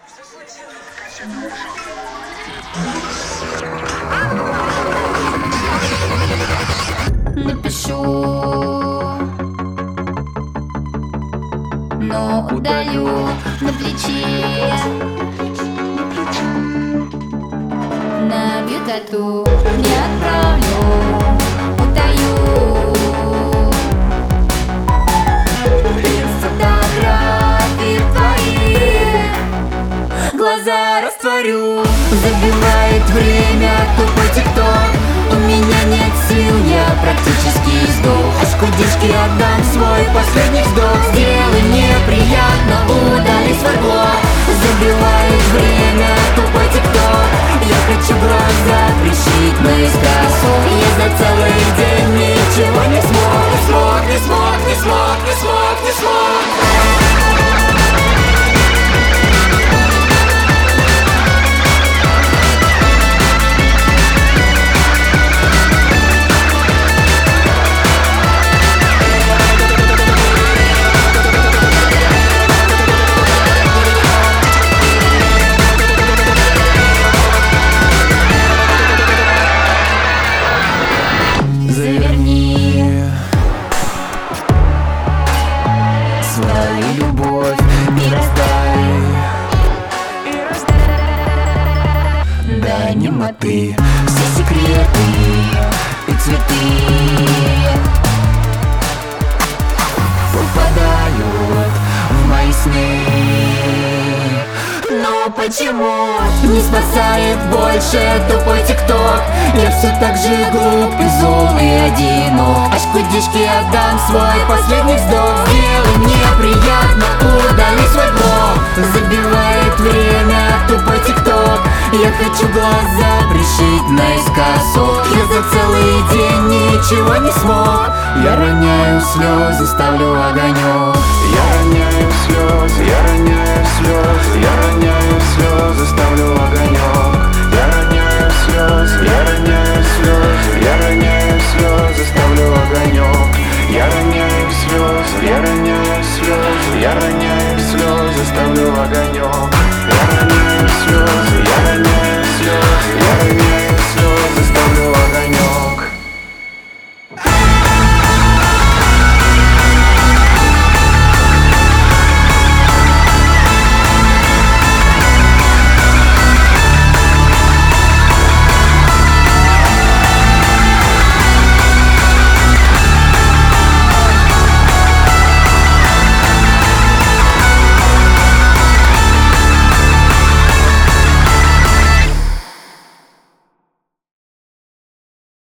Напишу, но удалю на плече, набью тату, не отправлю, утаю. Фотографии твои, глаза растворю. Забивает время тупой тикток. У меня нет сил, я практически сдох. Аж кудишки отдам свой последний вздох. Сделай мне приятно, удали свой блог. Забивает время тупой тикток. Я хочу глаза пришить наискосок. Я за целый день ничего не смог. Не смог, не смог, не смог, не смог, не смог. Заверни свою любовь и раздай до немоты все секреты и цветы попадают в мои сны. Но почему не спасает больше тупой тикток? Я все так же глуп и зол и одинок. Аж кудишки отдам свой последний вздох. Сделай мне приятно, удали свой блог. Забивает время тупой тикток. Я хочу глаза пришить наискосок. Я за целый день ничего не смог. Я роняю слезы, ставлю огонек. Я роняю слезы, я роняю слезы, я роняю слезы, ставлю огонек. Я роняю слезы, я роняю слезы, я роняю слезы, ставлю огонек. Я роняю слезы, я роняю слезы, я роняю слезы, ставлю огонек. Я роняю слезы, я роняю слезы, я роняю